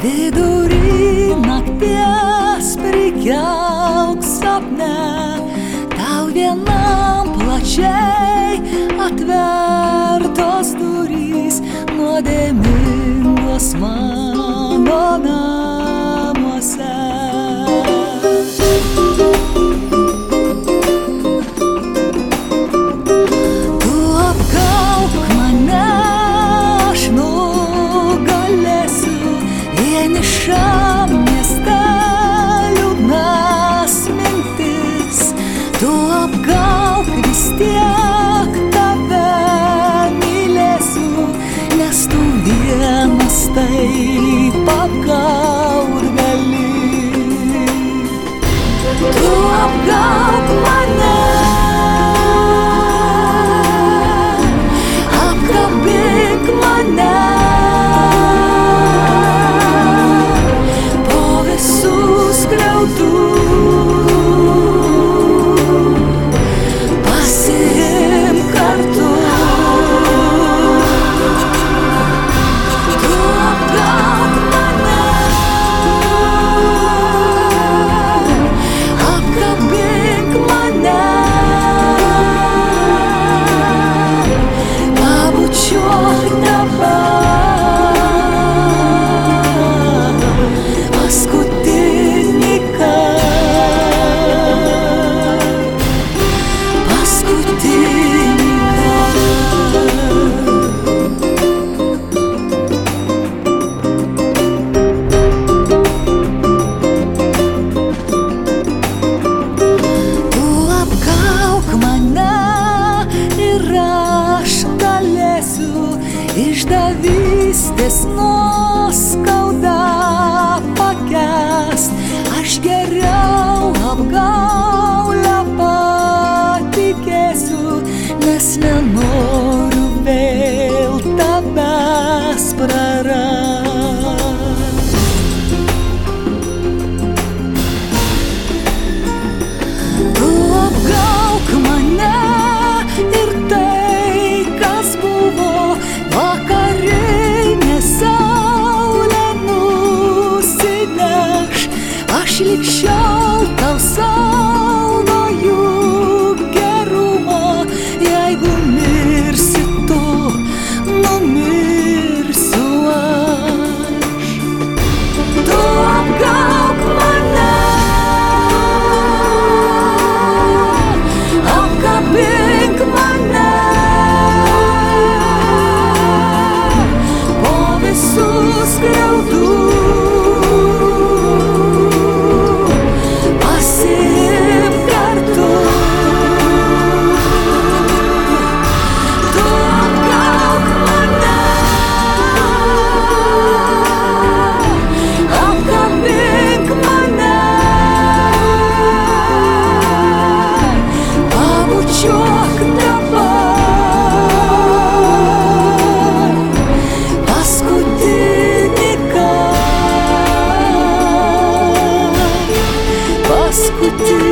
Vidury nakties prikelk sapne, tau vienam plačiai atvertos durys, nuodėmingos mano namuose. Tu apgauk mane, aš nugalėsiu vienišam mieste liūdnas mintis. Tu apgauk, vis tiek tave mylėsiu, nes tu vienas taip apgaut gali. Tu apgauk mane, apkabink mane, po visų skriaudų pasiimk kartu. Tu apgauk mane, apkabink mane, pabučiuok dabar paskutinį kartą, paskutinį Tu apgauk mane ir aš galėsiu išdavystės nuoskaudą pakęst. Aš geriau apgaulę patikėsiu, nes nenoriu vėl tavęs prarast. Tu apgauk mane ir tai, kas buvo vakarinė saulė nusineš. Aš lig šiol tau saugoju gerumą, jeigu mirsi tu, numirsiu aš. Tu apgauk mane, apkabink mane, po visų skriaudų pasiimk kartu. Tu apgauk mane, apkabink mane, pabučiuok dabar paskutinį kartą, paskutinį.